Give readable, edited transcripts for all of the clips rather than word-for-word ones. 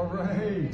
All right.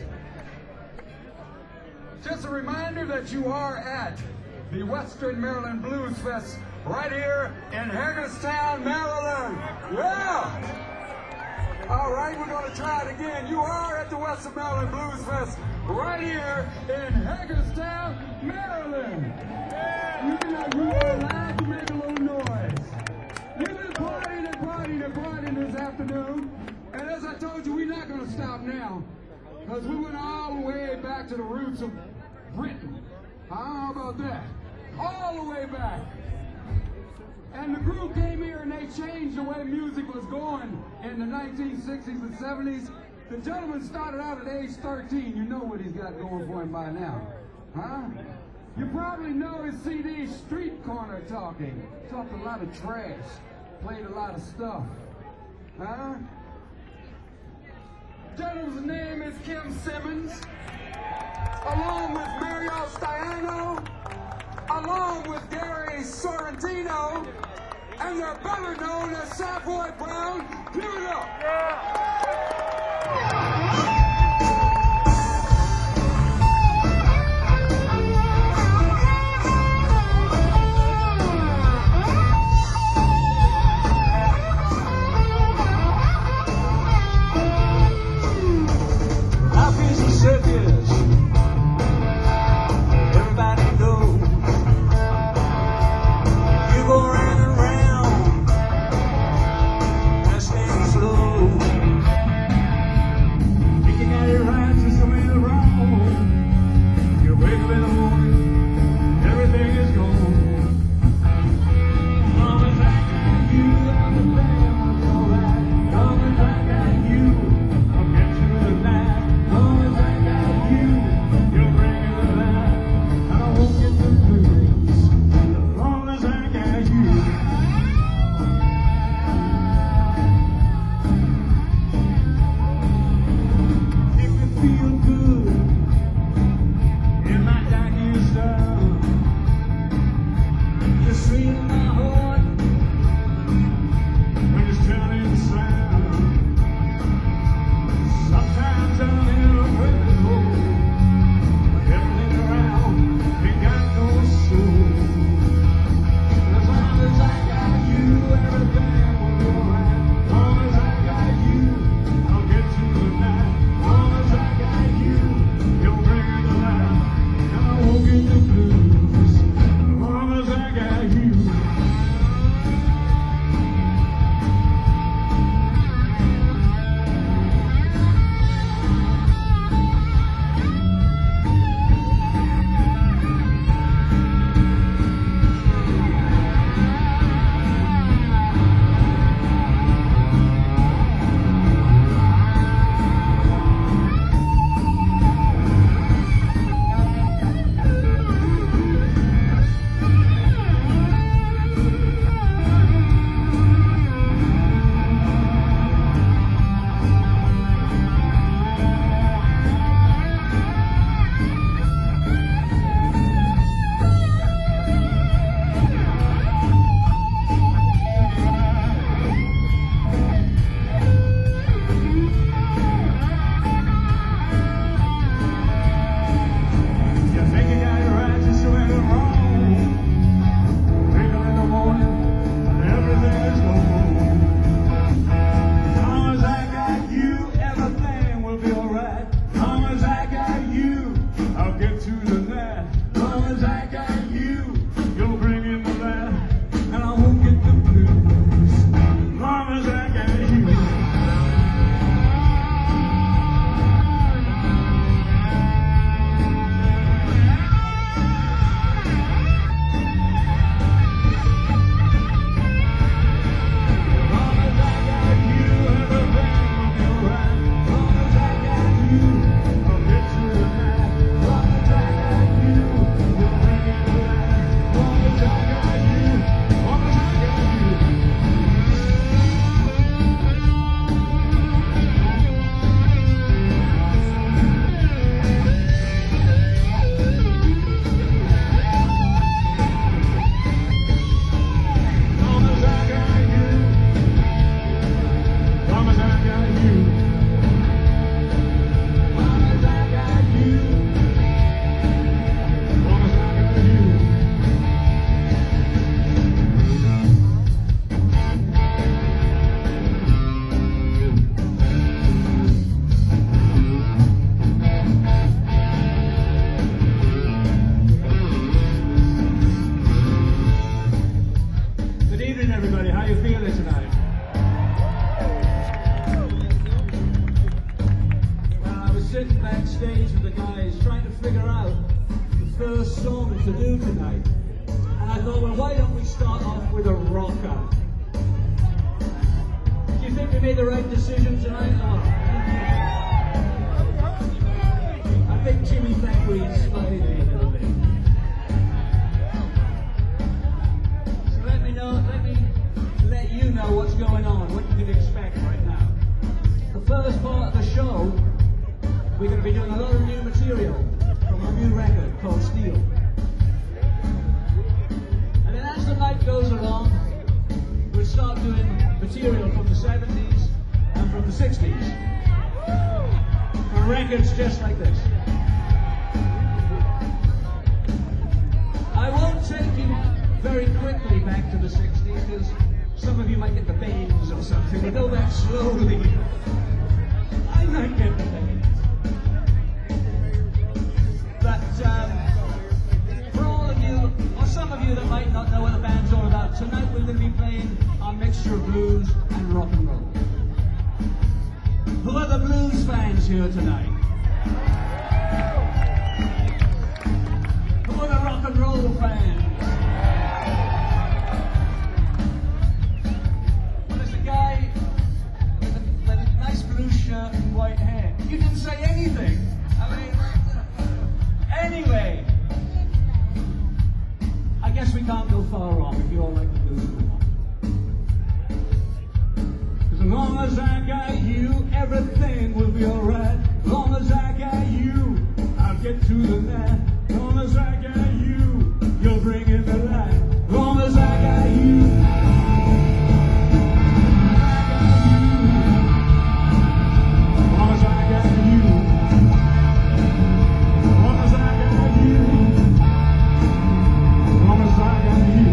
Just a reminder that you are at the Western Maryland Blues Fest right here in Hagerstown, Maryland. Yeah! All right, we're going to try it again. You are at the Western Maryland Blues Fest right here in Hagerstown, Maryland. You are allowed to make a little noise. We've been partying this afternoon. And as I told you, we're not going to stop now. Because we went all the way back to the roots of Britain. How about that? All the way back. And the group came here and they changed the way music was going in the 1960s and 70s. The gentleman started out at age 13. You know what he's got going for him by now. Huh? You probably know his CD, Street Corner Talking. Talked a lot of trash. Played a lot of stuff. Huh? Gentleman's name is Kim Simmons, along with Mario Stiano, along with Gary Sorrentino, and they're better known as Savoy Brown. Give it up! Circus, everybody knows. You go round and round, just stand slow. sitting backstage with the guys trying to figure out the first song to do tonight. And I thought, well, why don't we start off with a rocker? Do you think we made the right decision tonight? I think Jimmy Thackeray inspired me a little bit. So let me let you know what's going on, what you can expect right now. The first part of the show, we're going to be doing a lot of new material from our new record called Steel. And then as the night goes along, we'll start doing material from the 70s and from the 60s. And records just like this. I won't take you very quickly back to the 60s because some of you might get the bangs or something. We'll go back slowly. I might get the bangs. But for all of you, or some of you that might not know what the band's all about, tonight we're going to be playing a mixture of blues and rock and roll. Who are the blues fans here tonight? Who are the rock and roll fans? Well, there's a guy with a nice blue shirt and white hair. You didn't say anything. I mean, anyway, I guess we can't go far wrong if you all like the blues. As long as I got you, everything will be alright. As long as I got you, I'll get to the night. As long as I got you, you'll bring in the light. As long as I got you, as long as I got you, as long as I got you, as long as I got you.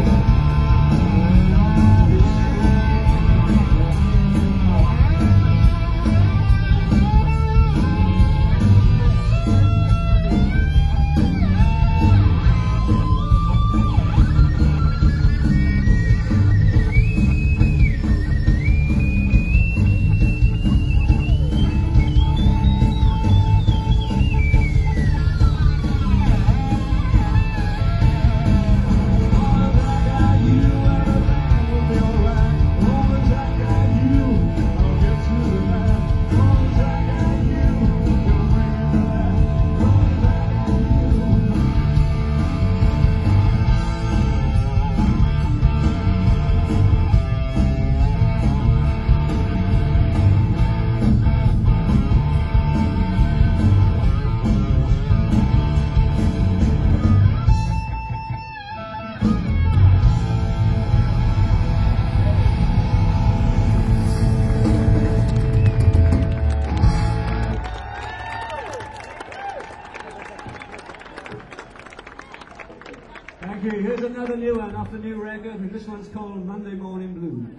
Thank you. Here's another new one off the new record, and this one's called Monday Morning Blues.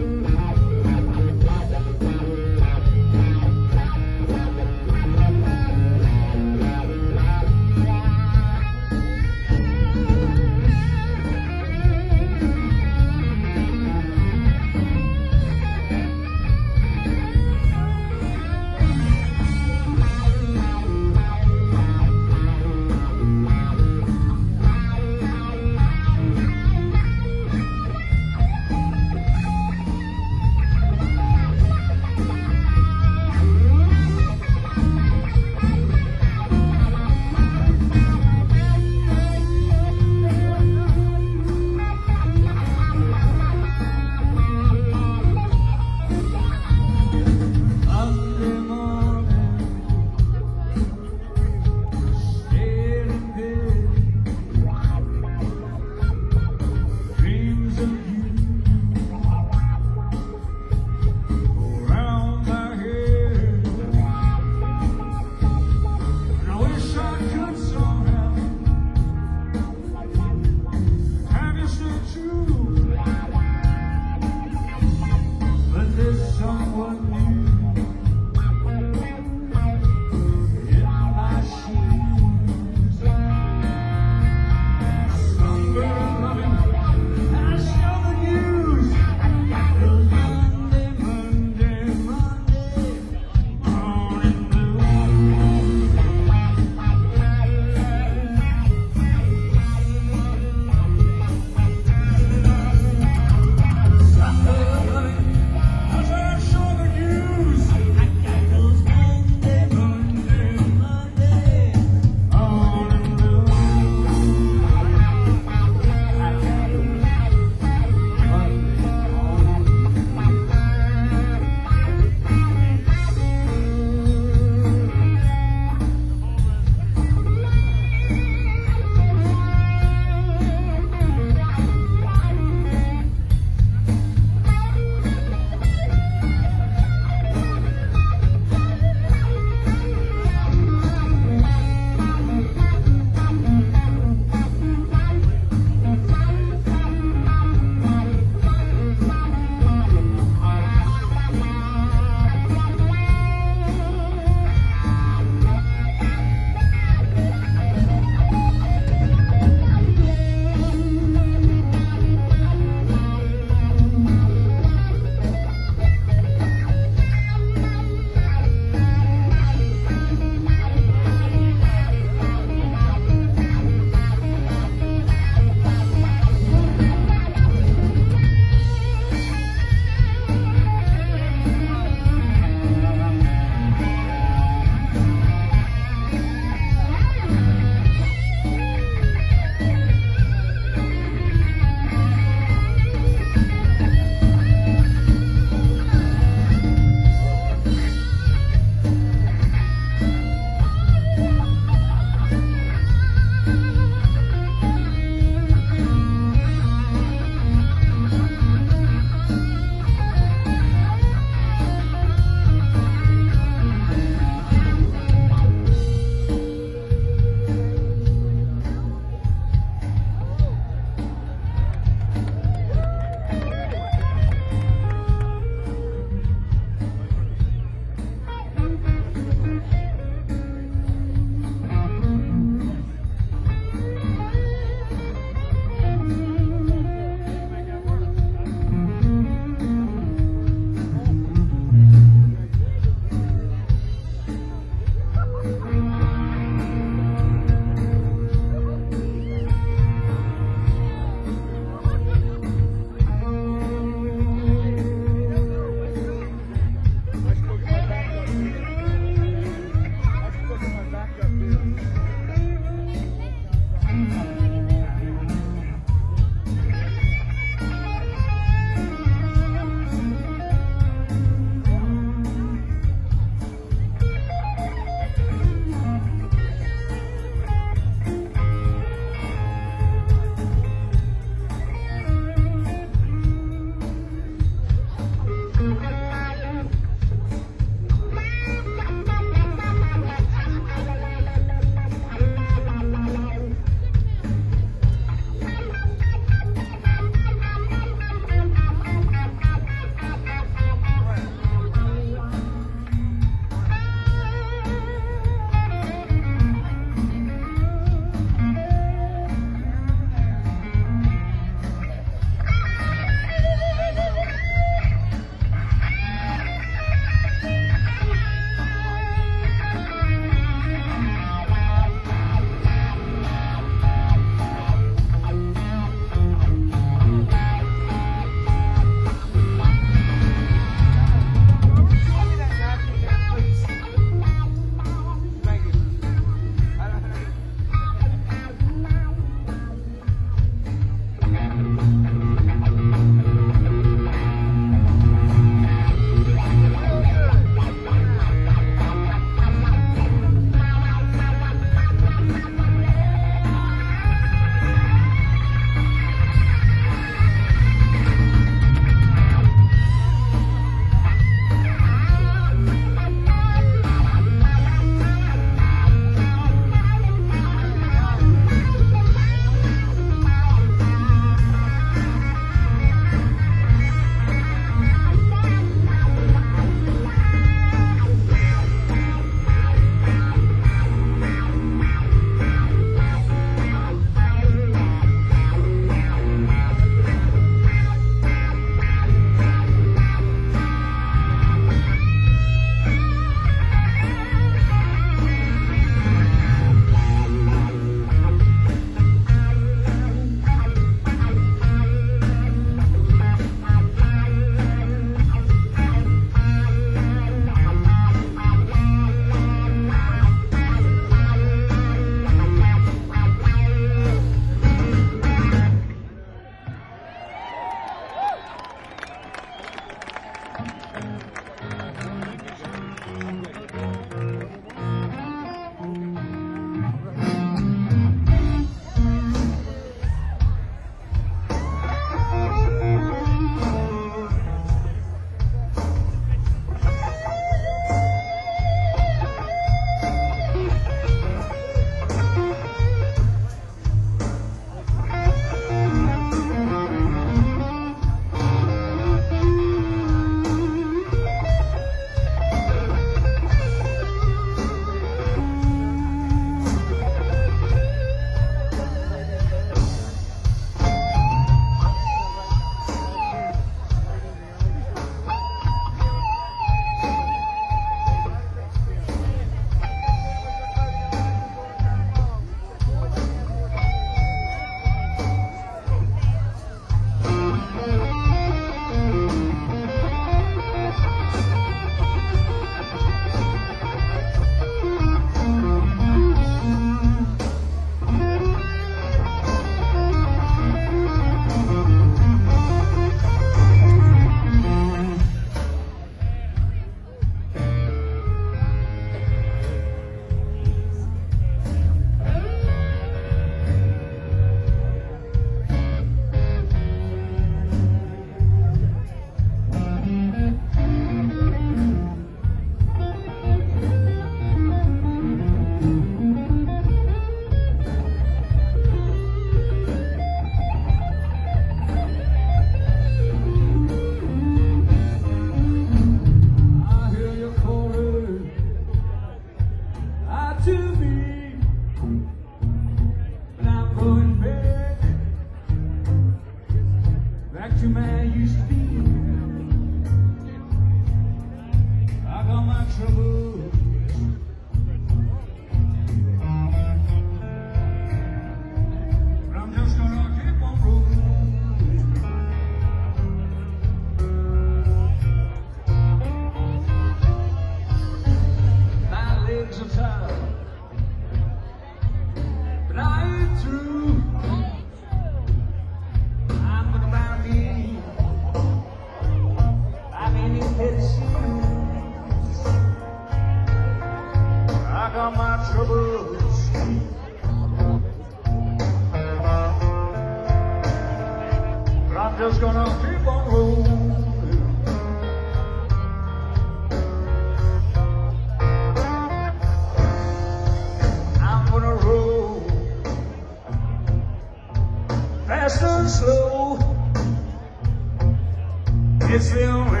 It's the only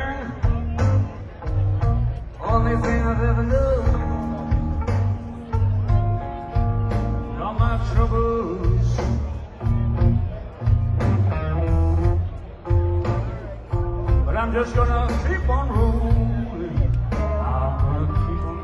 thing I've ever known. All my troubles, but I'm just gonna keep on rolling. I'm gonna keep on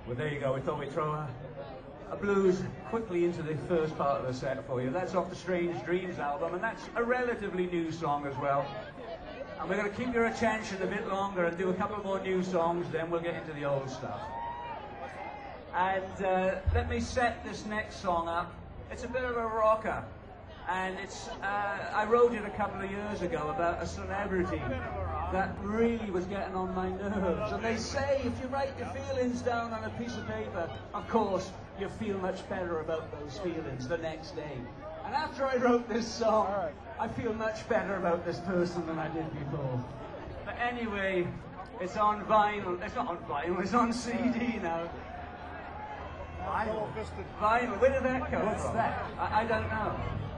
Well, there you go. We thought we'd throw a blues quickly into the first part of the set for you. That's off the Strange Dreams album, and that's a relatively new song as well. And we're going to keep your attention a bit longer and do a couple more new songs, then we'll get into the old stuff. And let me set this next song up. It's a bit of a rocker, and it's I wrote it a couple of years ago about a celebrity that really was getting on my nerves. And they say if you write your feelings down on a piece of paper, of course, you feel much better about those feelings the next day. And after I wrote this song, I feel much better about this person than I did before. But anyway, it's on vinyl. It's not on vinyl, it's on CD now. Vinyl? Vinyl, where did that come from? What's that? I don't know.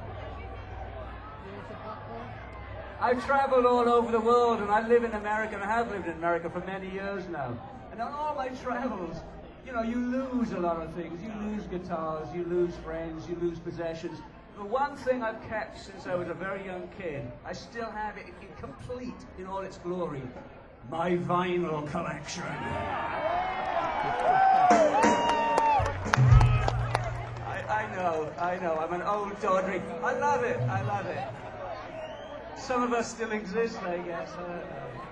I've traveled all over the world, and I live in America, and I have lived in America for many years now. And on all my travels, you know, you lose a lot of things. You lose guitars, you lose friends, you lose possessions. The one thing I've kept since I was a very young kid, I still have it complete in all its glory. My vinyl collection. I know, I'm an old doddery. I love it. Some of us still exist, I guess. I don't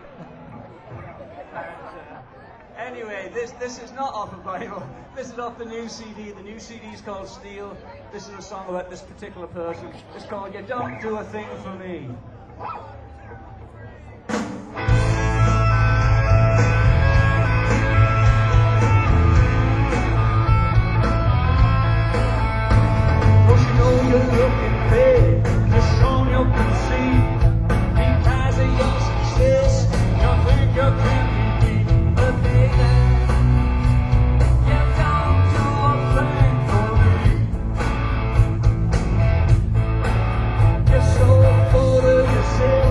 know. Anyway, this is not off of vinyl. This is off the new CD. The new CD is called Steel. This is a song about this particular person. It's called You Don't Do a Thing for Me. You're looking big, you're showing your conceit. Because of your success, you think you can be beat. But baby, you don't do a thing for me. You're so full of yourself.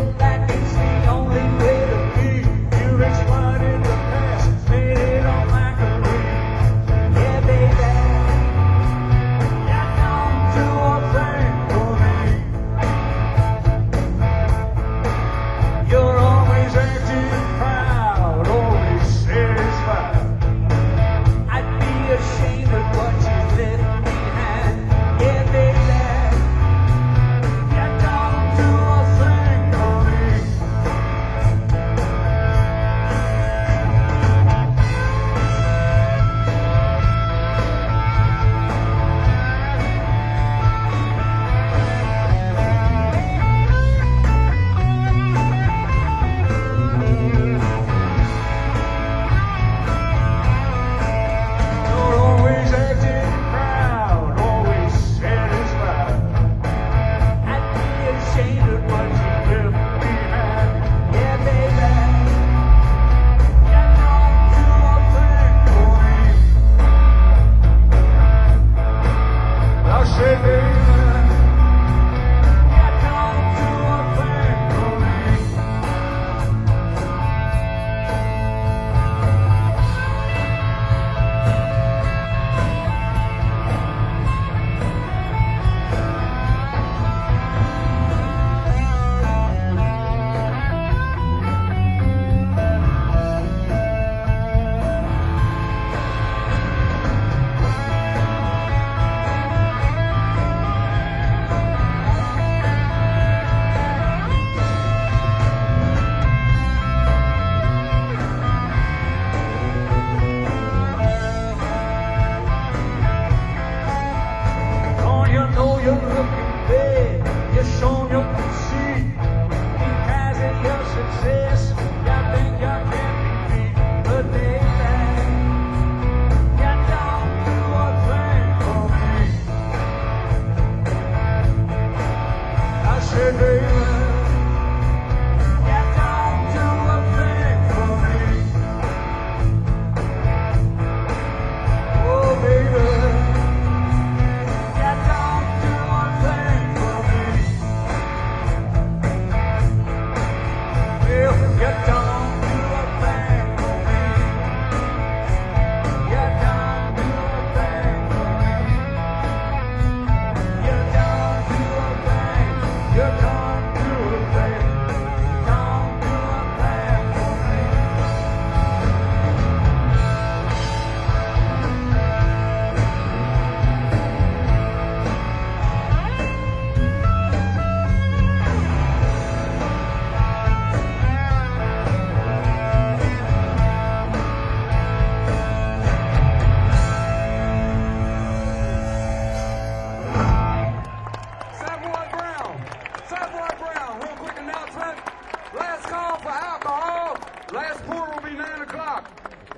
Last pour will be 9 o'clock.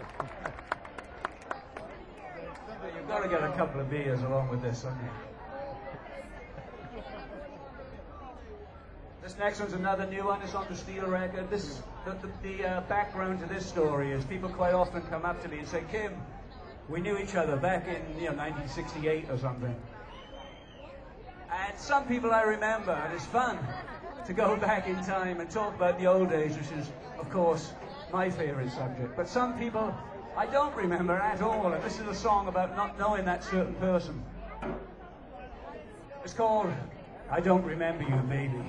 You've got to get a couple of beers along with this, haven't you? This next one's another new one. It's on the Steel record. The background to this story is people quite often come up to me and say, Kim, we knew each other back in 1968 or something. And some people I remember, and it's fun to go back in time and talk about the old days, which is, of course, my favorite subject. But some people I don't remember at all, and this is a song about not knowing that certain person. It's called I Don't Remember You, Baby.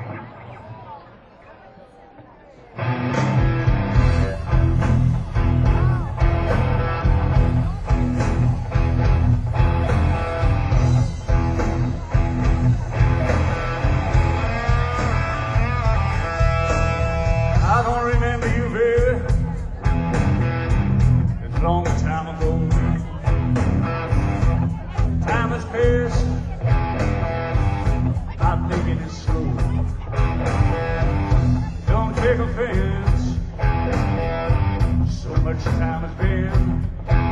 I don't remember you, baby. It's a long time ago. Time has passed. I'm taking it slow. Don't take offense. So much time has been.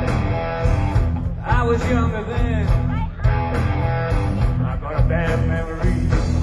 I was younger then. I got a bad memory.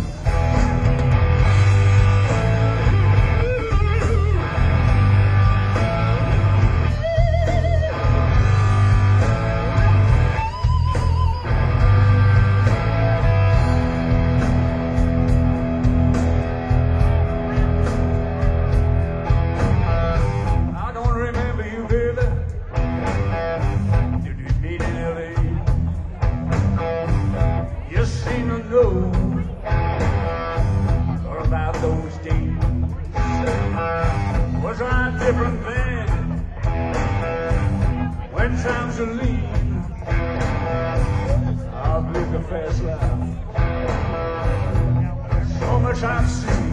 Different then, when times are lean, I've lived a fast life, so much I've seen.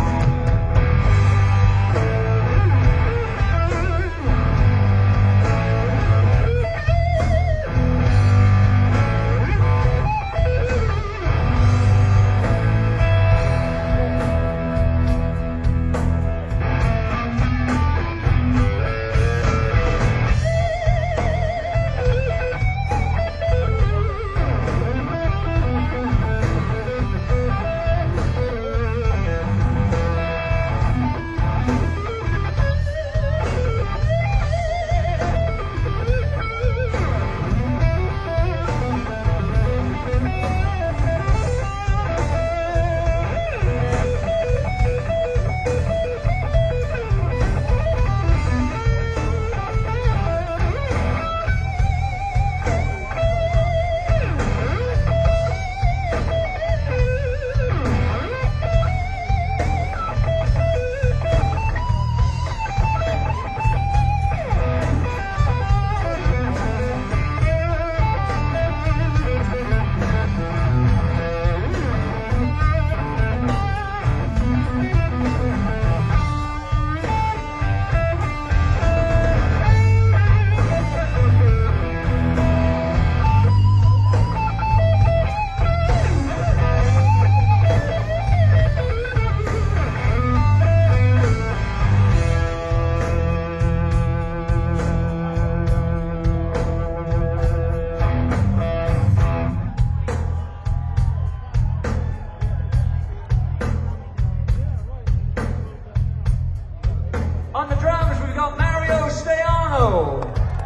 On the drums, we've got Mario Staiano.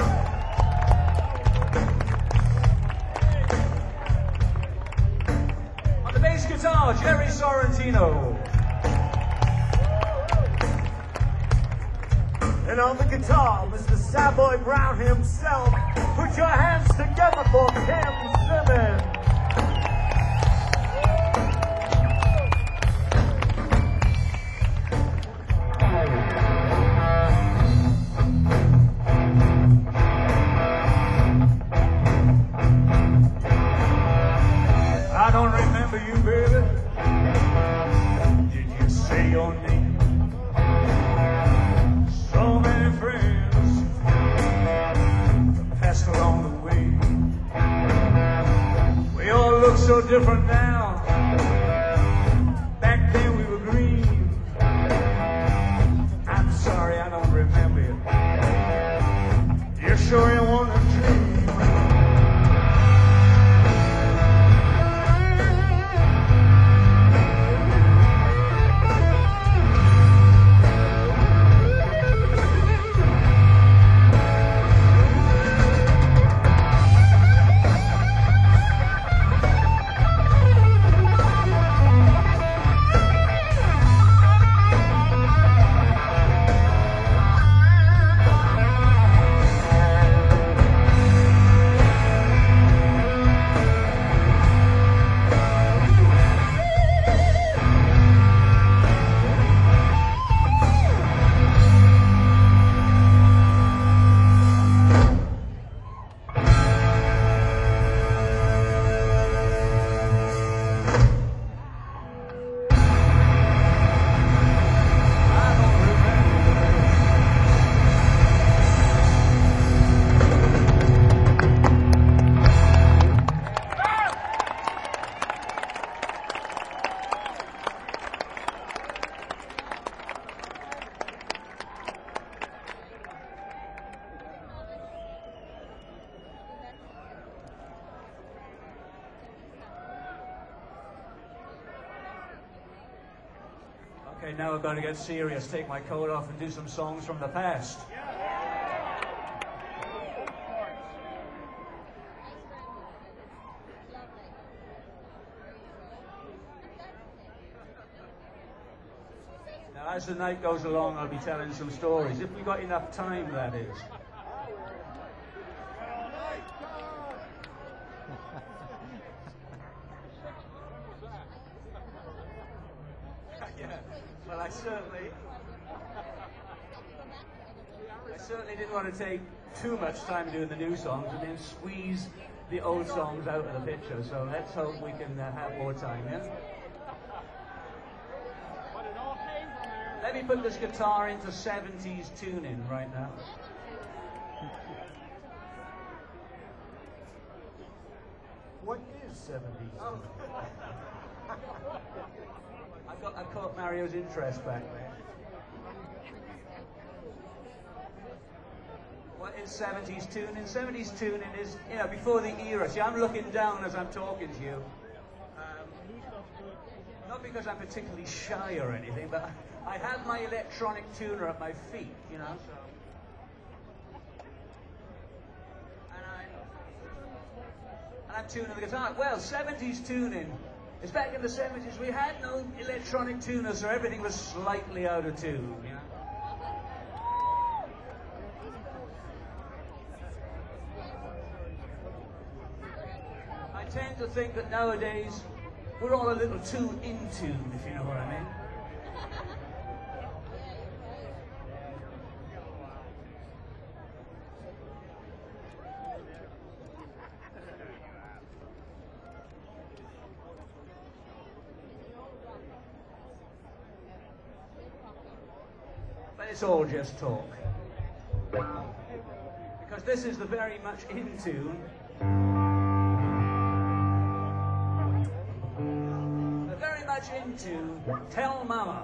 On the bass guitar, Jerry Sorrentino. And on the guitar, Mr. Savoy Brown himself. Put your hands together for Kim Simmons. I don't remember you, baby. Did you say your name? So many friends passed along the way. We all look so different now. Back then we were green. I'm sorry, I don't sure you want to dream. Okay, now we're going to get serious, take my coat off and do some songs from the past. Now, as the night goes along, I'll be telling some stories, if we've got enough time, that is. Well, I certainly didn't want to take too much time doing the new songs and then squeeze the old songs out of the picture. So let's hope we can have more time, yeah? Let me put this guitar into 70s tuning right now. What is 70s? I caught Mario's interest back there. What is 70s tuning? 70s tuning is, you know, before the era. See, I'm looking down as I'm talking to you. Not because I'm particularly shy or anything, but I have my electronic tuner at my feet, you know, so. And I'm tuning the guitar. Well, 70s tuning. It's back in the 70s, we had no electronic tuners, so everything was slightly out of tune, you know? I tend to think that nowadays, we're all a little too in tune, if you know what I mean. It's all just talk. Because this is the very much in tune. The very much into Tell Mama.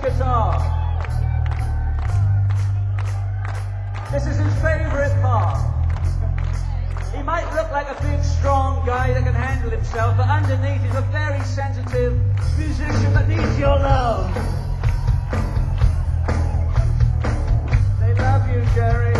guitar. This is his favorite part. He might look like a big, strong guy that can handle himself, but underneath he's a very sensitive musician that needs your love. They love you, Jerry.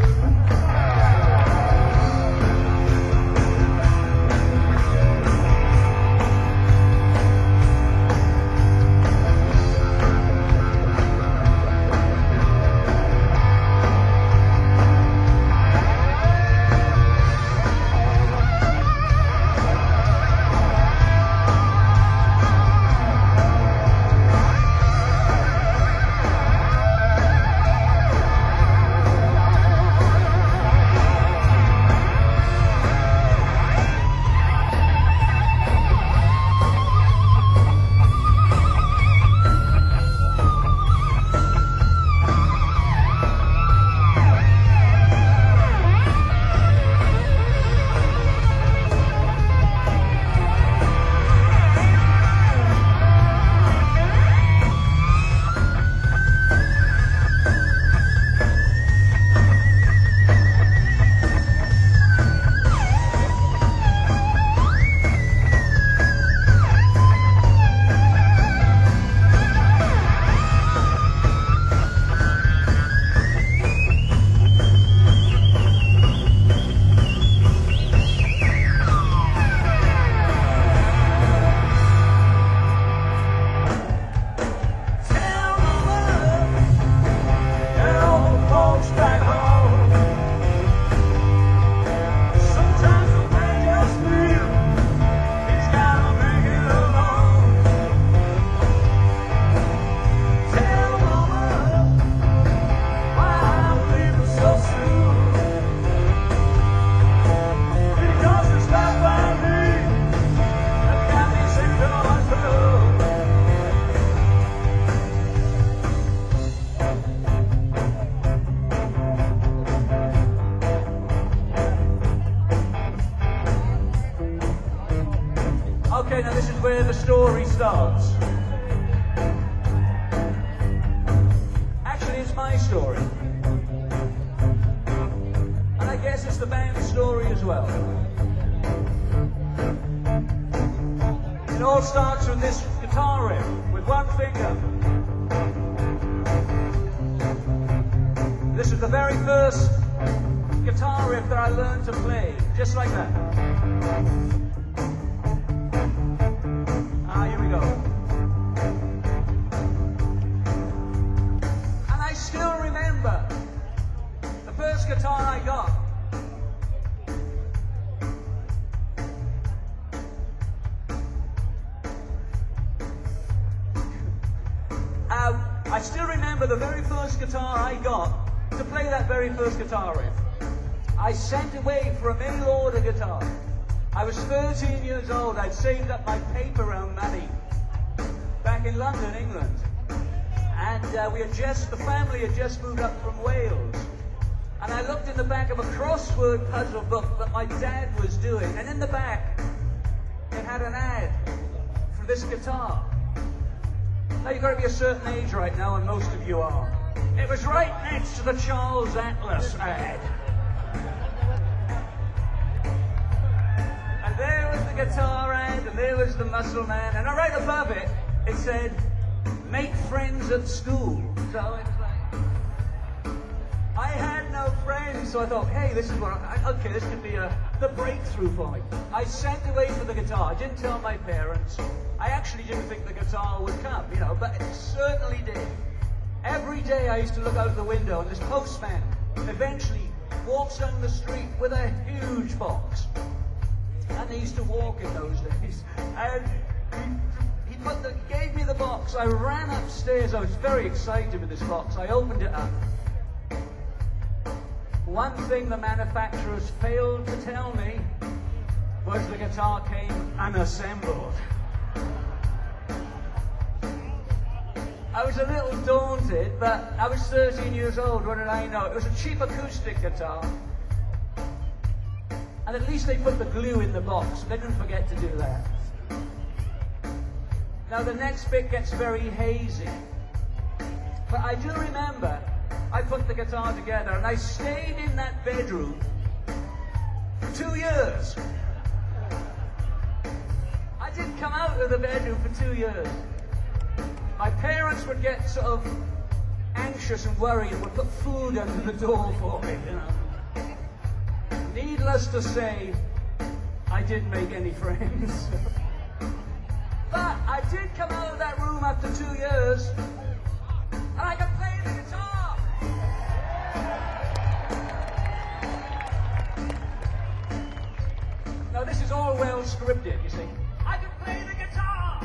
Okay, now this is where the story starts. Actually, it's my story. And I guess it's the band's story as well. It all starts with this guitar riff, with one finger. This is the very first guitar riff that I learned to play, just like that. Here we go. And I still remember the first guitar I got. I still remember the very first guitar I got to play that very first guitar riff. I sent away for a mail order guitar. I was 13 years old. I'd saved up my paper round money back in London, England. And the family had just moved up from Wales. And I looked in the back of a crossword puzzle book that my dad was doing. And in the back, it had an ad for this guitar. Now, you've got to be a certain age right now, and most of you are. It was right next to the Charles Atlas ad. And there was the guitar ad, and there was the Muscle Man, and right above it, it said, "Make friends at school." So it's like, I had no friends, so I thought, hey, this is what okay, this could be the breakthrough for me. I sent away for the guitar. I didn't tell my parents. I actually didn't think the guitar would come, but it certainly did. Every day I used to look out the window, and this postman eventually walks down the street with a huge box. And they used to walk in those days. And he gave me the box. I ran upstairs. I was very excited with this box. I opened it up. One thing the manufacturers failed to tell me was the guitar came unassembled. I was a little daunted, but I was 13 years old. What did I know? It was a cheap acoustic guitar. And at least they put the glue in the box. They didn't forget to do that. Now the next bit gets very hazy. But I do remember I put the guitar together and I stayed in that bedroom for 2 years. I didn't come out of the bedroom for 2 years. My parents would get sort of anxious and worried and would put food under the door for me, you know. Needless to say, I didn't make any friends. But I did come out of that room after 2 years, and I could play the guitar. Now this is all well scripted, you see. I can play the guitar.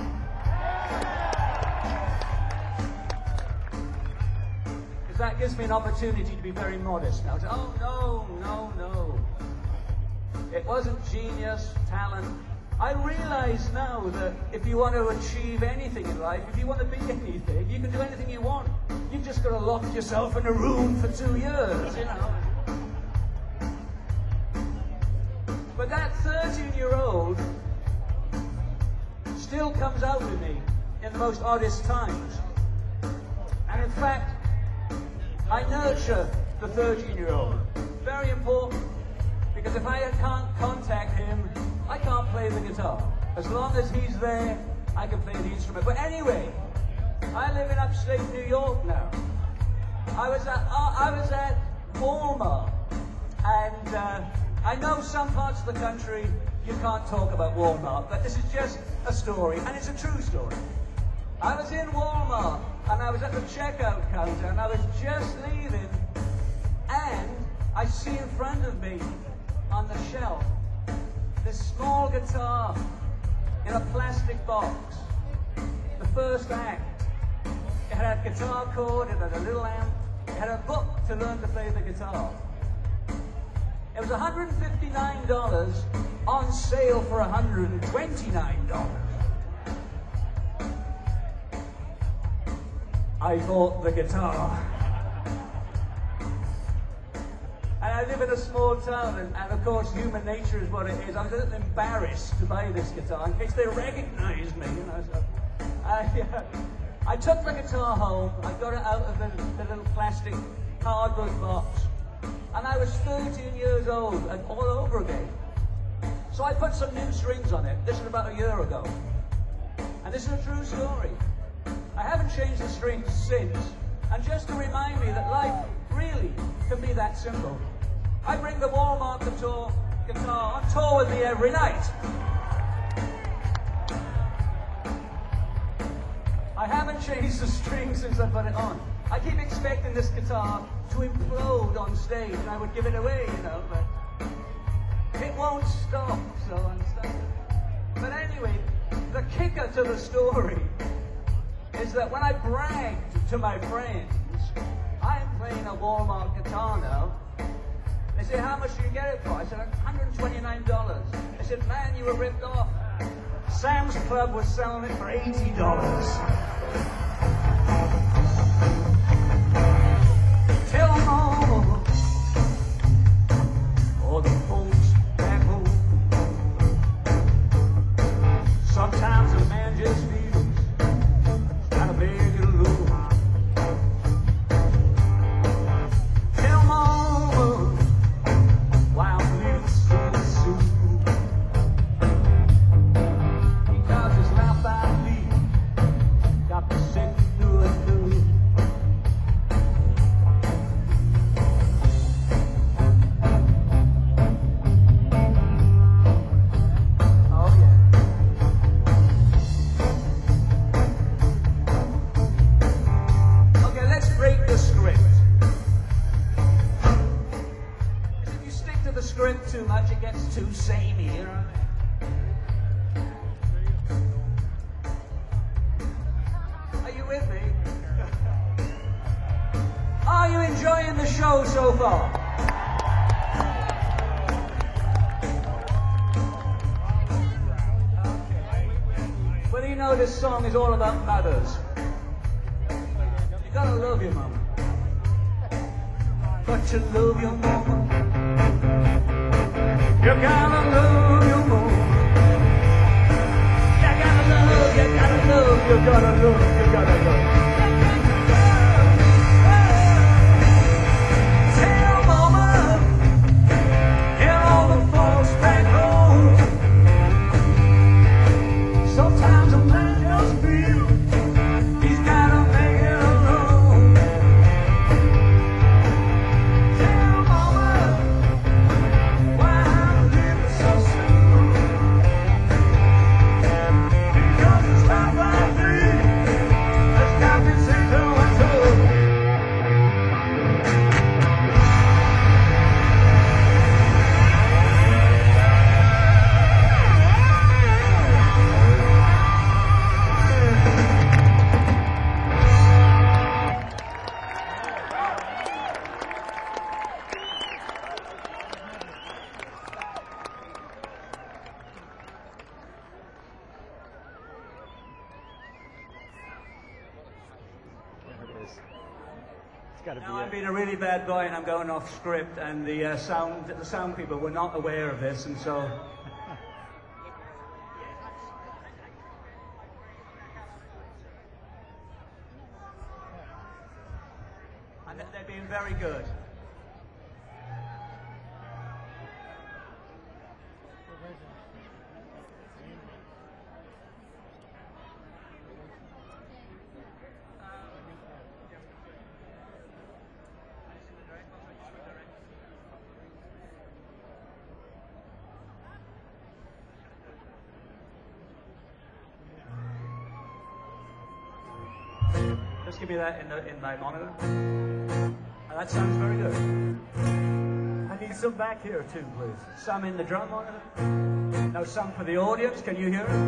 Because that gives me an opportunity to be very modest now. Oh no. It wasn't genius, talent. I realize now that if you want to achieve anything in life, if you want to be anything, you can do anything you want. You've just got to lock yourself in a room for 2 years, you know. But that 13-year-old still comes out with me in the most oddest times. And in fact, I nurture the 13-year-old. Very important, because if I can't contact him, I can't play the guitar. As long as he's there, I can play the instrument. But anyway, I live in upstate New York now. I was at Walmart, and I know some parts of the country you can't talk about Walmart, but this is just a story, and it's a true story. I was in Walmart, and I was at the checkout counter, and I was just leaving, and I see in front of me on the shelf this small guitar in a plastic box. The first act. It had a guitar chord, it had a little amp, it had a book to learn to play the guitar. It was $159, on sale for $129. I bought the guitar. And I live in a small town, and of course human nature is what it is. I was a little embarrassed to buy this guitar in case they recognized me, you know. So I took the guitar home, I got it out of the little plastic cardboard box, and I was 13 years old and all over again. So I put some new strings on it. This was about a year ago. And this is a true story. I haven't changed the strings since. And just to remind me that life really can be that simple. I bring the Walmart guitar on tour with me every night. I haven't changed the strings since I put it on. I keep expecting this guitar to implode on stage and I would give it away, you know, but it won't stop, so I'm stuck. But anyway, the kicker to the story is that when I bragged to my friends, I'm playing a Walmart guitar now, they said, how much do you get it for? I said, $129. They said, man, you were ripped off. Sam's Club was selling it for $80. Tell them all the folks back home. Sometimes a man just feels kind of big and low. Tell mama why I'm leaving so soon. Because this life I lead got me sick through and through. Too much, it gets too samey, you know what I mean? Are you with me? Are you enjoying the show so far? Well, you know this song is all about mothers. You gotta love your mama. But you love your mama. You gotta love your mom. You gotta love, you gotta love, you gotta love, you gotta love. gotta Now be I'm it. being a really bad boy and I'm going off script, and the sound people were not aware of this, and so. And they're being very good. Just give me that in my monitor. That sounds very good. I need some back here too, please. Some in the drum monitor. Now some for the audience. Can you hear it?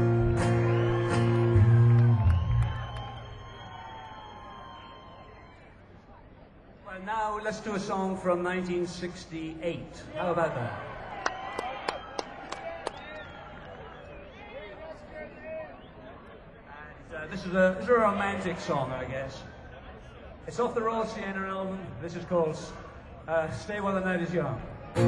Well, now let's do a song from 1968. How about that? This is a romantic song, I guess. It's off the Royal Sienna album. This is called Stay While the Night Is Young.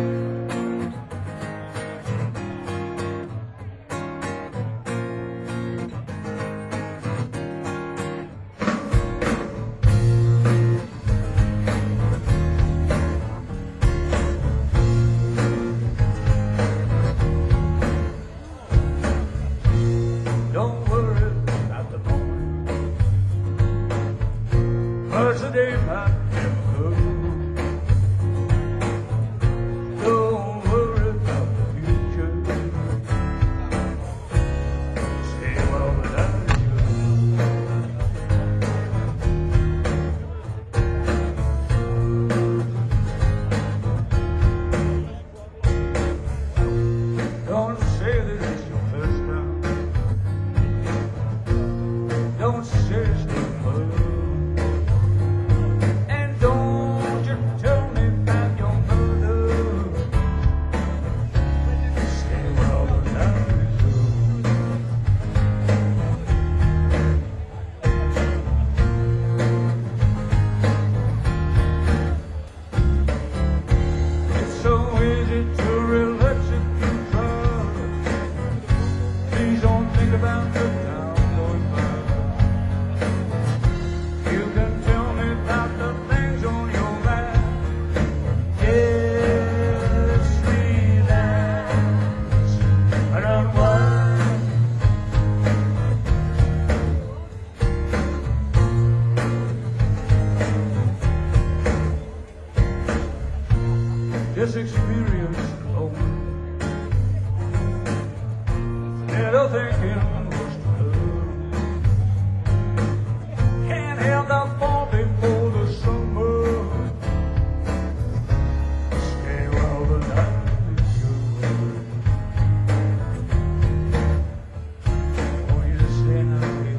Don't worry about the morning, 'cause the day might never come. Don't worry about the future, stay while the night is young. Don't say this is your first time. Don't say it's too much. And don't you tell me about your mother. Stay while the night is young. It's so easy to relax if you try. Please don't think about the town going by. You can tell me about the things on your mind. Yes, relax and unwind. Just experience the moment. Instead of thinking what's to come. Can't have the fall before the summer. Stay while the night is young. Oh, you just stay now here.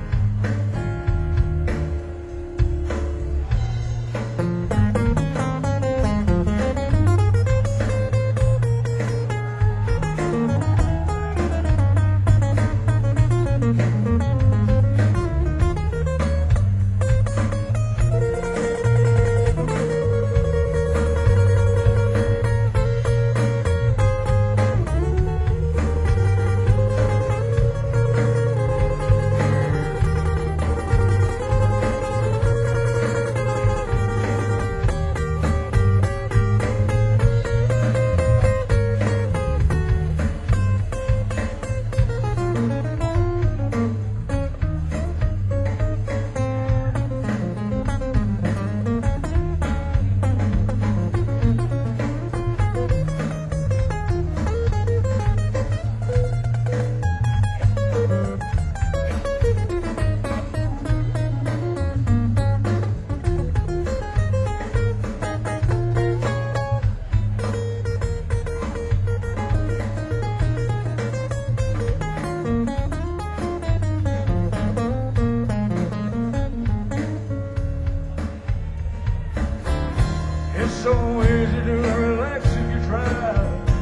It's so easy to relax if you try.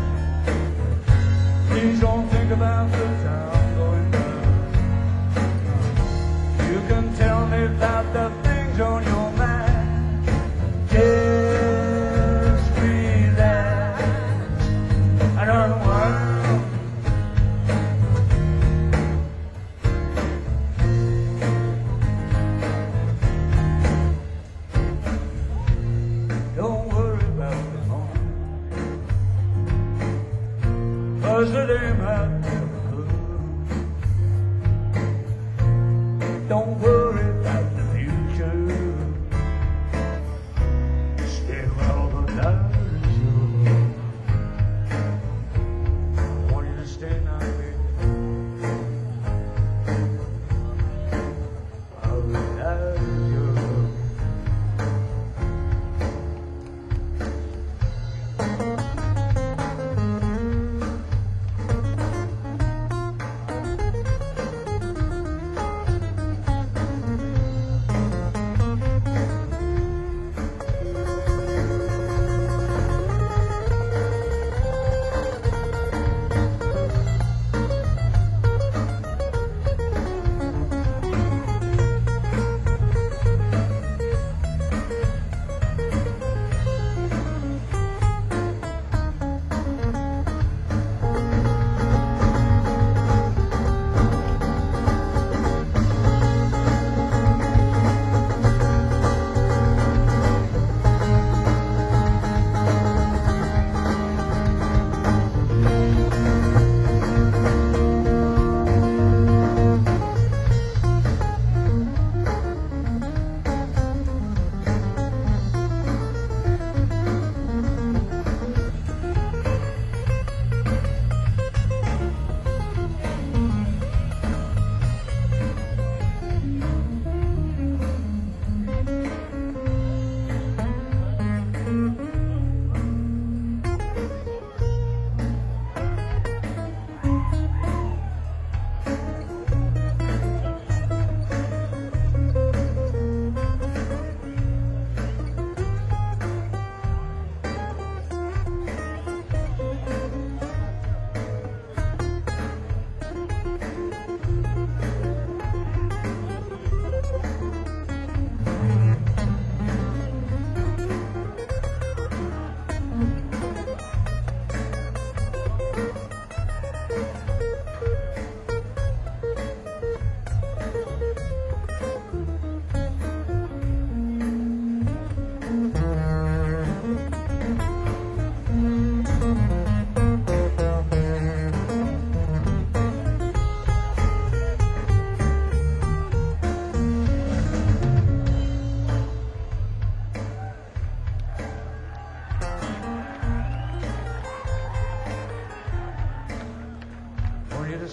Please don't think about the time going by. You can tell me about the things on your mind.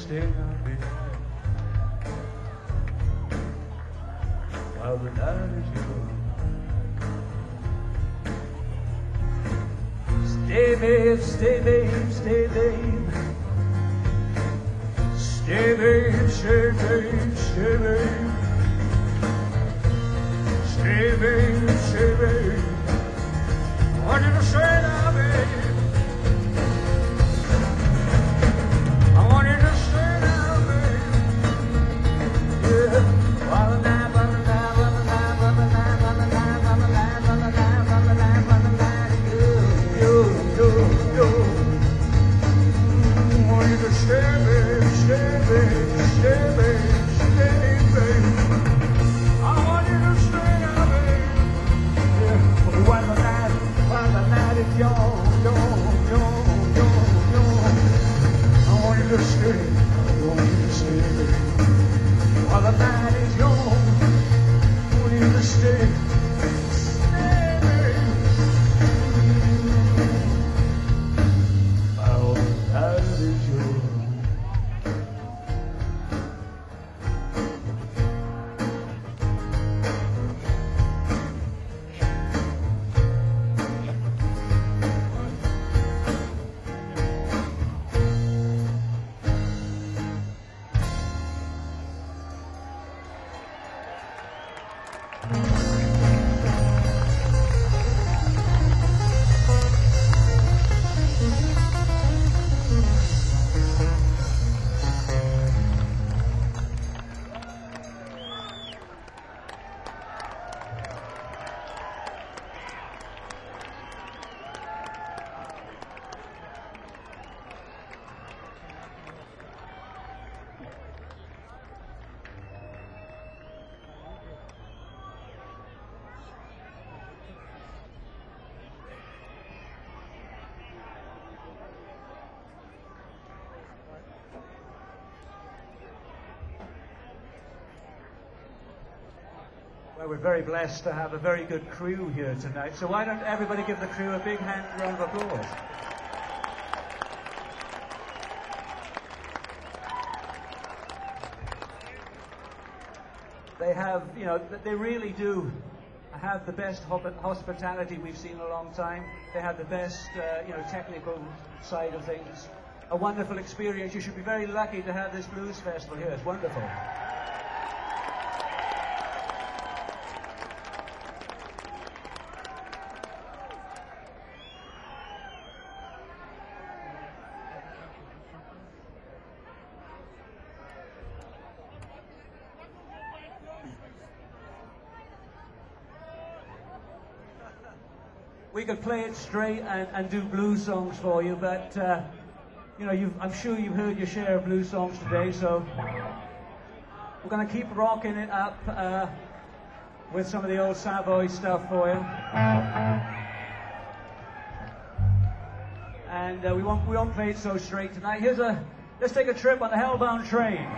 stay now, baby, while the night is young. Stay, babe, stay, babe, stay, babe. Stay, babe, stay, babe, stay, babe. Stay, babe, stay, babe. I want you to stay now, babe. I want you to stay now, babe. Yeah. While the night, while the night, while the night, while the night, while the night, while the night, while the night, while the night, while the night is young. I want you to stay, babe, stay, babe, stay, babe, stay, babe. I want you to stay now, babe. Yeah. While the night is young, young, young, young, young. I want you to stay, I want you to stay, babe. While the night is young, I want you to stay, stay, babe. While the night is young. Well, we're very blessed to have a very good crew here tonight. So why don't everybody give the crew a big round of applause? They have, you know, they really do have the best hospitality we've seen in a long time. They have the best, technical side of things. A wonderful experience. You should be very lucky to have this blues festival here. It's wonderful. We could play it straight and do blues songs for you, but I'm sure you've heard your share of blues songs today, so we're going to keep rocking it up with some of the old Savoy stuff for you. And we won't play it so straight tonight. Let's take a trip on the Hellbound Train.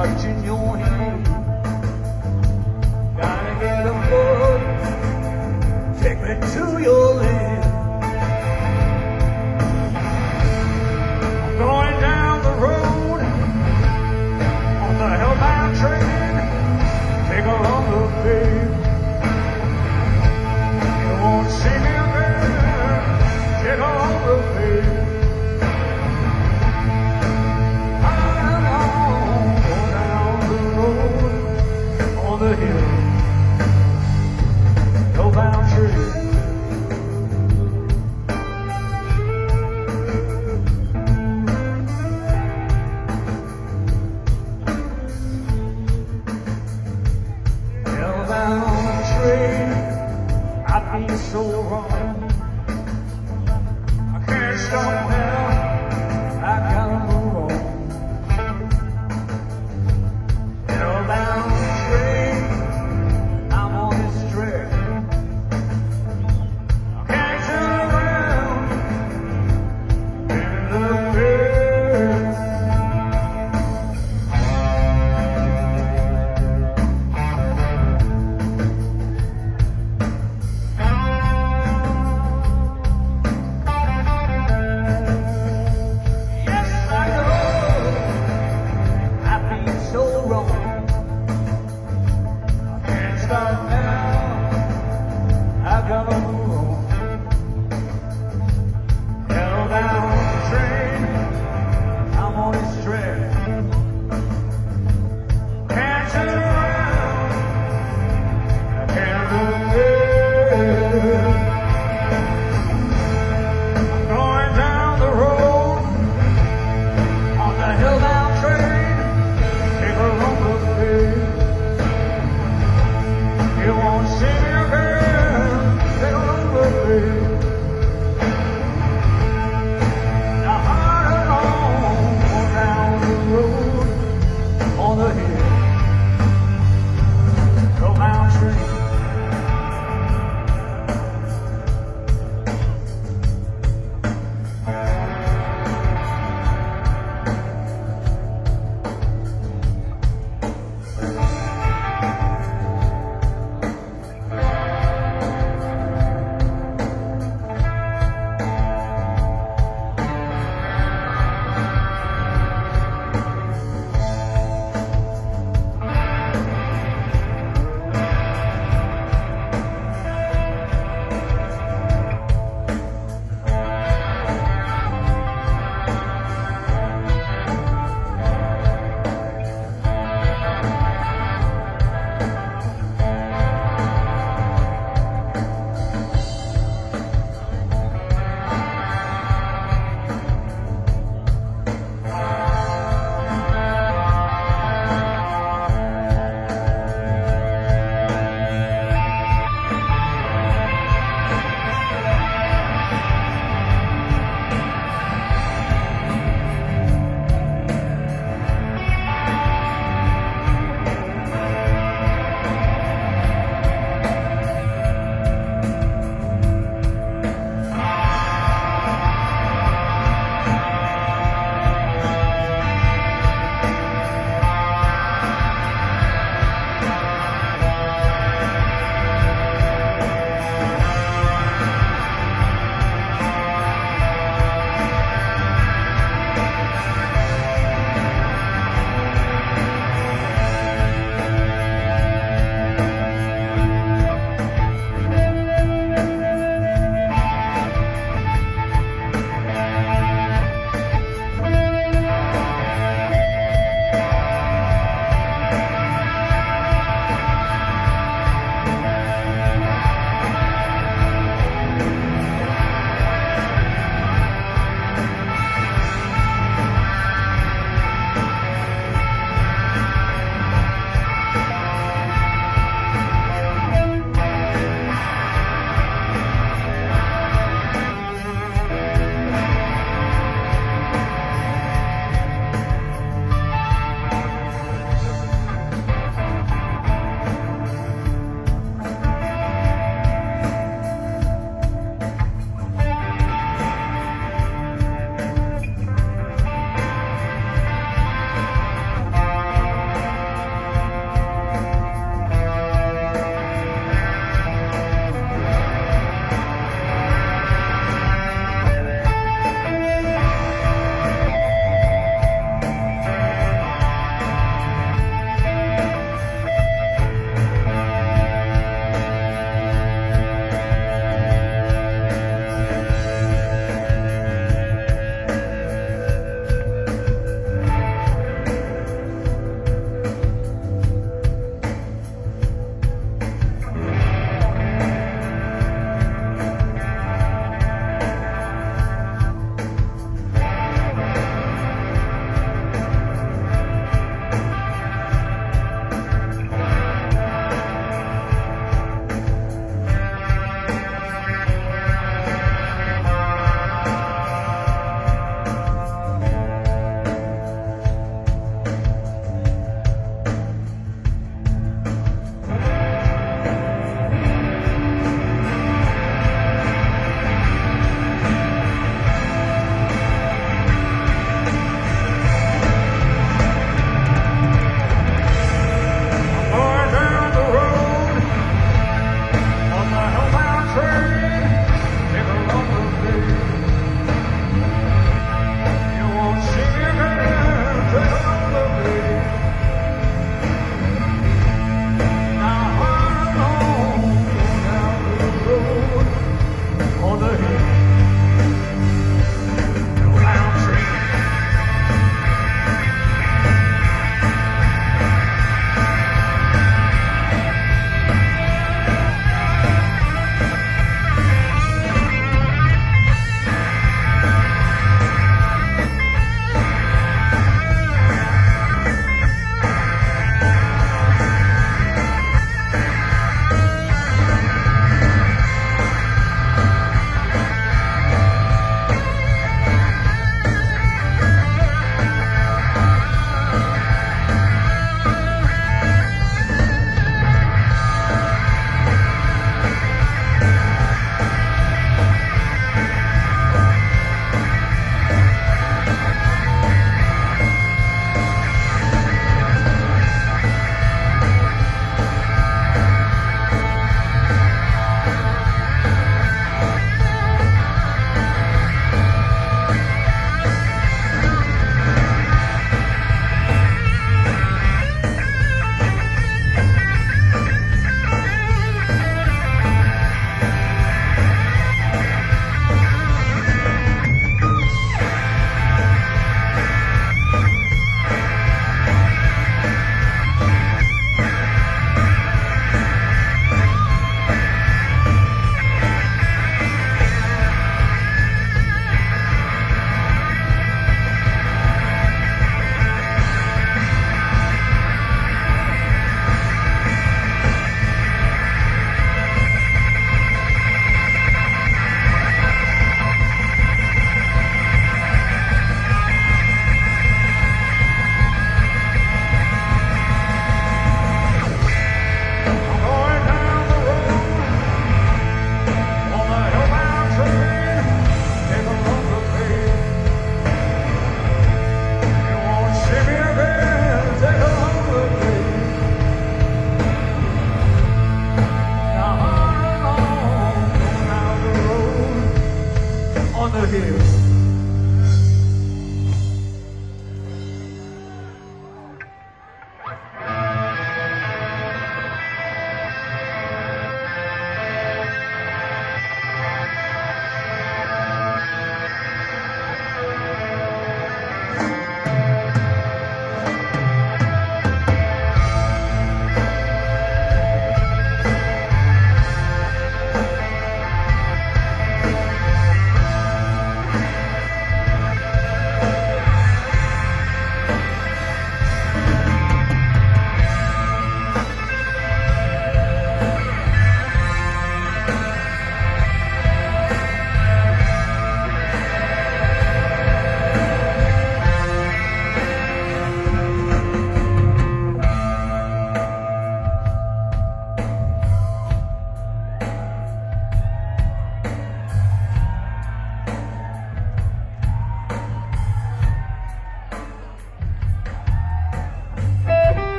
what's in your hand. Gotta get a boat, take me to your land. I'm going down the road on the hellbound train. Take a longer babe. You won't see me again. Take a longer babe. I'm on down the road on the hill. Hellbound train. Hellbound train, I feel so wrong.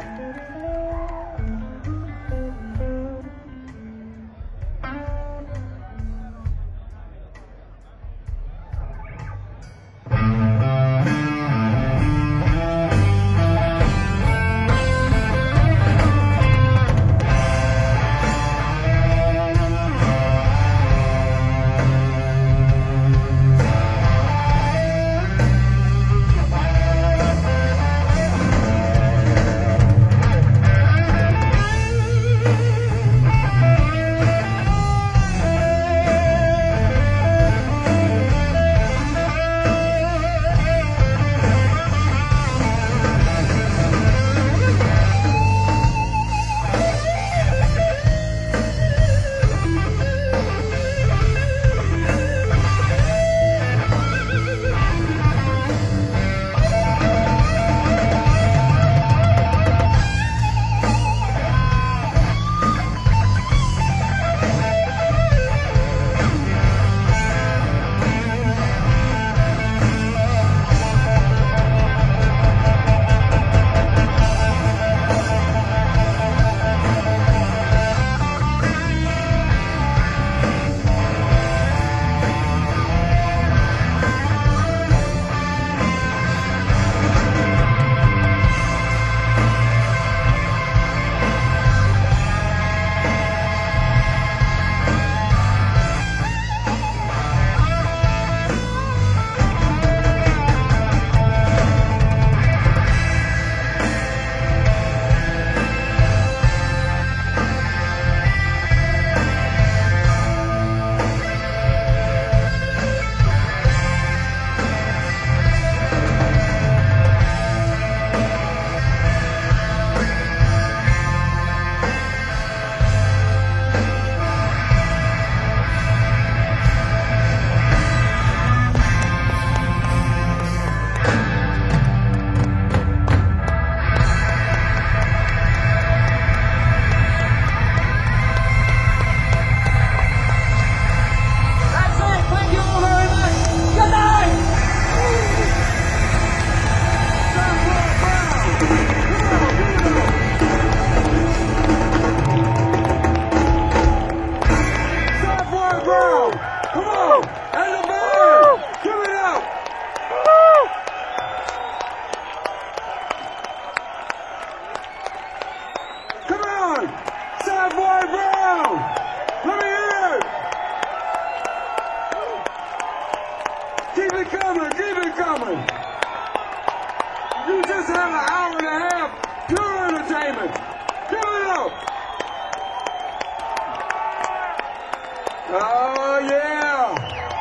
Oh, yeah.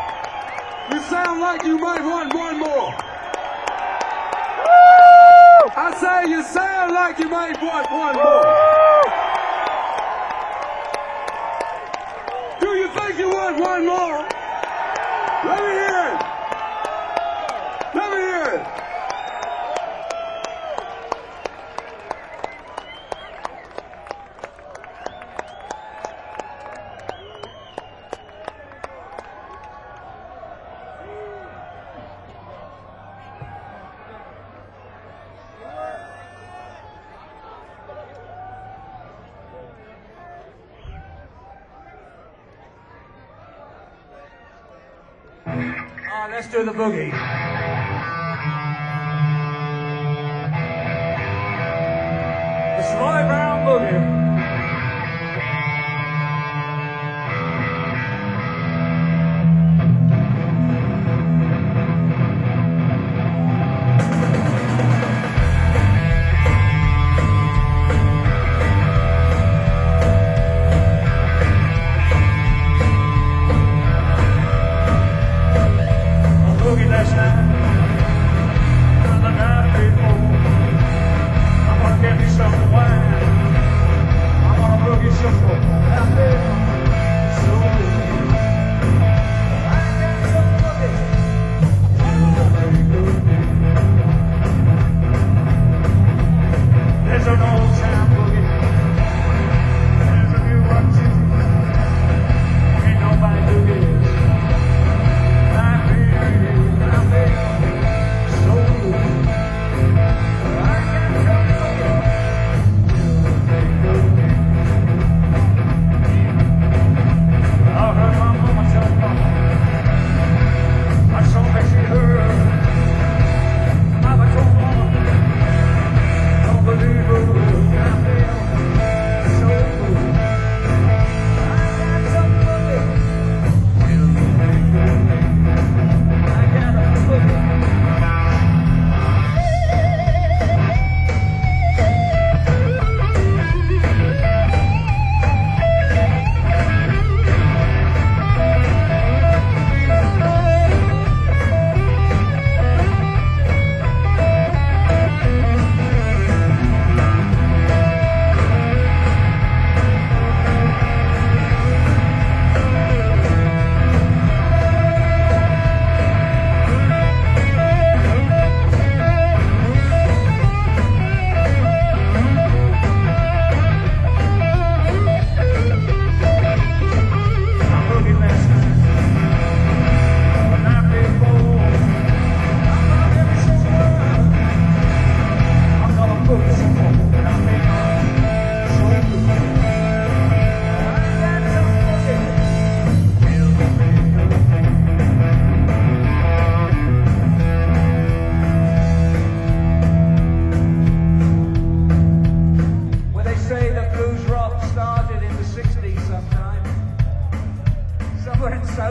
You sound like you might want one more. I say you sound like you might want one more. Do you think you want one more? Let me hear it. Let me hear it. Let's do the boogie. The Sloy Brown Boogie.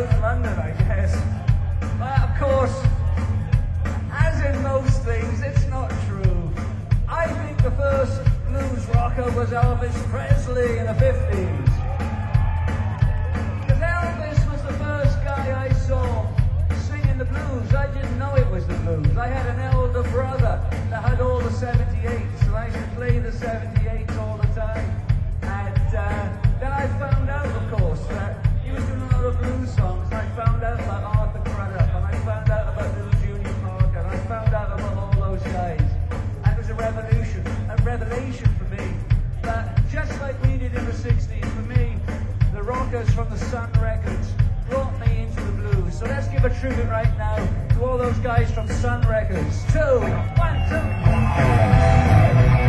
in London, I guess. But of course, as in most things, it's not true. I think the first blues rocker was Elvis Presley in the 50s. Because Elvis was the first guy I saw singing the blues. I didn't know it was the blues. I had an elder brother that had all the 78s, so I used to play the 78s all the time. And then I found out, of course, that he was doing a lot of blues songs. And I found out about Arthur Crudup, and I found out about Little Junior Parker, and I found out about all those guys. And it was a revelation for me, that just like we did in the 60s, for me, the rockers from the Sun Records brought me into the blues. So let's give a tribute right now to all those guys from Sun Records. 2, 1, 2.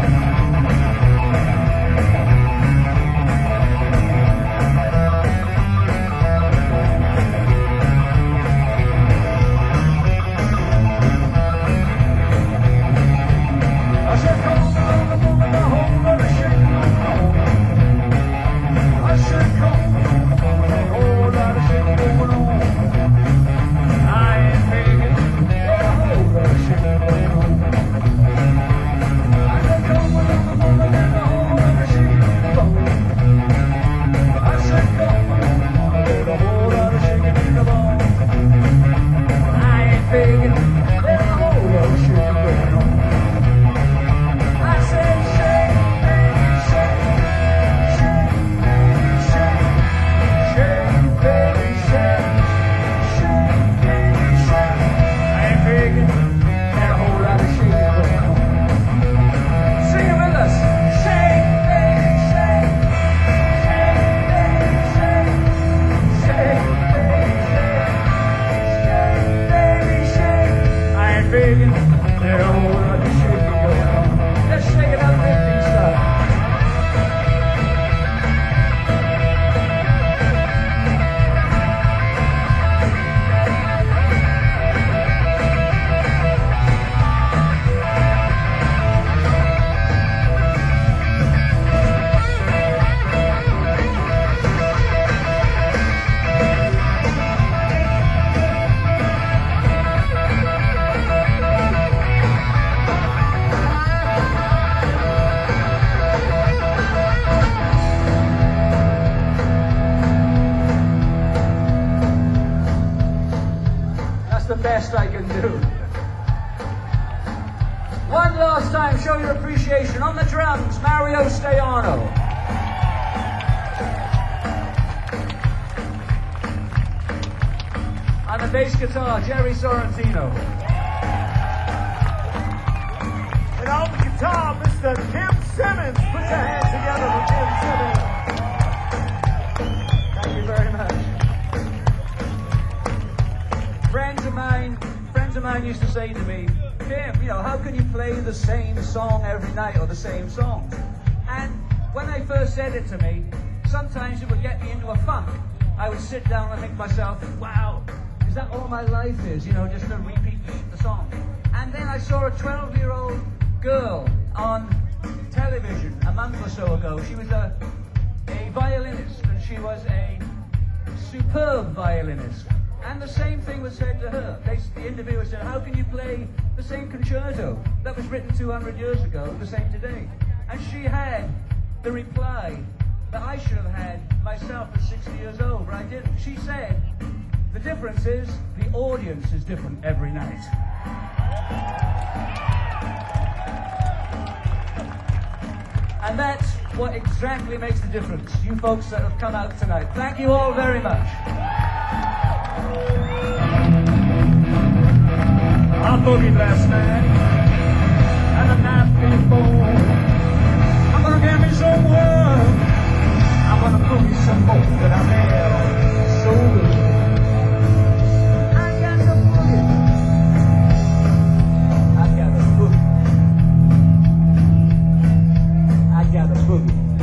Best I can do. One last time, show your appreciation. On the drums, Mario Staiano. On the bass guitar, Jerry Sorrentino. And on the guitar, Mr. Tim Simmons. Put your hands together for Tim Simmons. Thank you very much. Friends of mine used to say to me, Tim, how can you play the same song every night or the same song? And when they first said it to me, sometimes it would get me into a funk. I would sit down and think to myself, wow, is that all my life is? Just to repeat the song. And then I saw a 12-year-old girl on television a month or so ago. She was a violinist, and she was a superb violinist. And the same thing was said to her. The interviewer said, how can you play the same concerto that was written 200 years ago, the same today? And she had the reply that I should have had myself at 60 years old, but I didn't. She said, the difference is the audience is different every night. And that's what exactly makes the difference, you folks that have come out tonight. Thank you all very much. I boogied last night, and the night before. I'm gonna get me some work. I'm gonna boogie some more that I made so good. I got the boogie. I got a boogie. I got a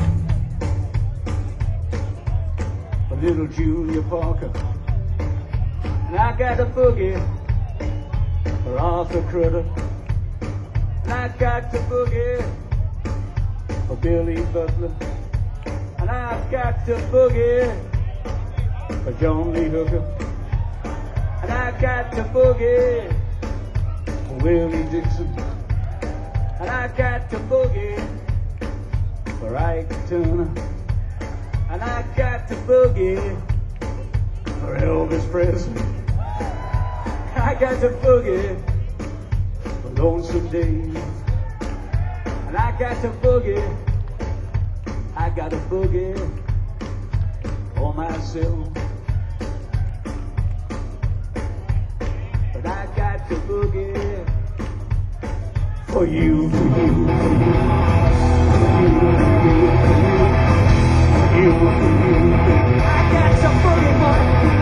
boogie. For Little Junior Parker. And I got a boogie for Arthur Crudup. And I got the boogie for Billy Butler. And I got the boogie for John Lee Hooker. I got to boogie for Willie Dixon, and I got to boogie for Ike Turner, and I got to boogie for Elvis Presley. I got to boogie for Lonesome Dave, and I got to boogie. I got to boogie for myself, but I got to boogie for you, for you, for you, for you. I got to boogie for you.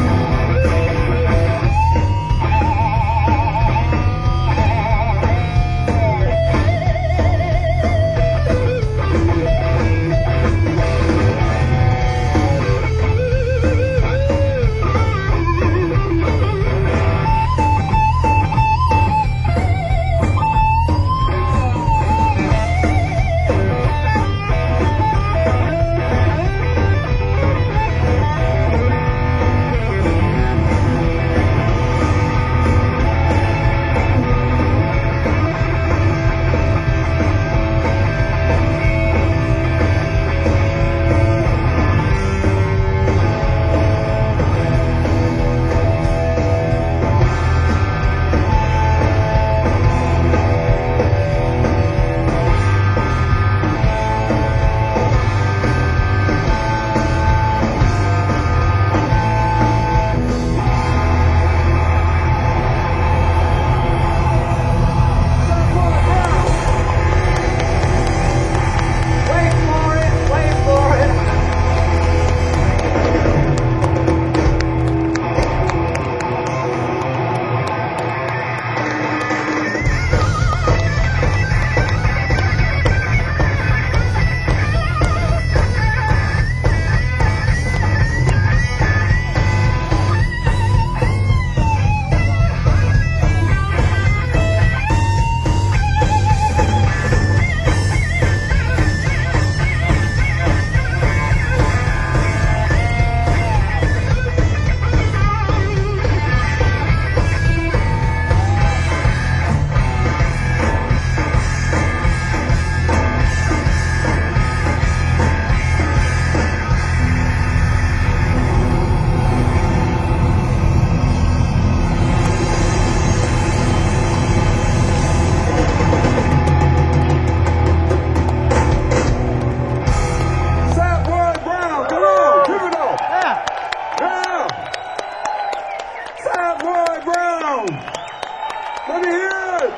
Let me hear it.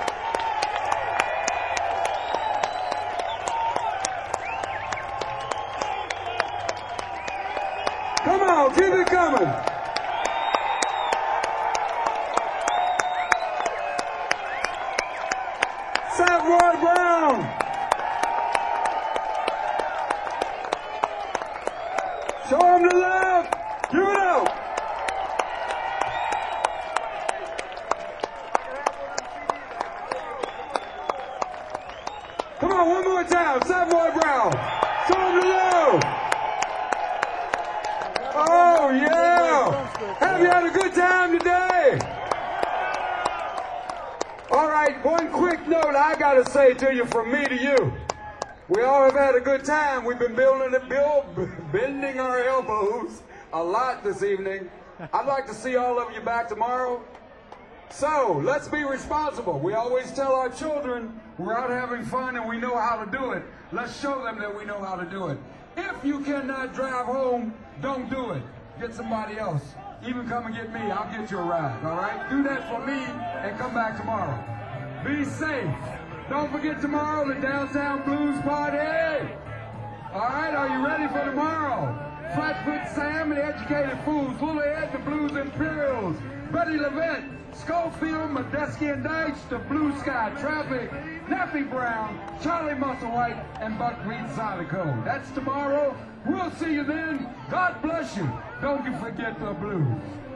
Come on, keep it coming. Fat Roy Brown. Show him the love. Give it up. Come on, one more time. Fat Roy Brown. Show him the love. Oh, yeah. Have you had a good time today? All right, one quick note I got to say to you from me to you. We all have had a good time. We've been bending our elbows a lot this evening. I'd like to see all of you back tomorrow. So let's be responsible. We always tell our children we're out having fun and we know how to do it. Let's show them that we know how to do it. If you cannot drive home, don't do it. Get somebody else. Even come and get me. I'll get you a ride, all right? Do that for me and come back tomorrow. Be safe. Don't forget tomorrow, the Downtown Blues Party. All right, are you ready for tomorrow? Flatfoot Sam and the Educated Fools, Houlihan, the Blues Imperials, Betty Levette, Schofield, Medeski and Deitch, the Blue Sky Traffic, Nappy Brown, Charlie Musselwhite, and Buckwheat Zydeco. That's tomorrow. We'll see you then. God bless you. Don't you forget the blues.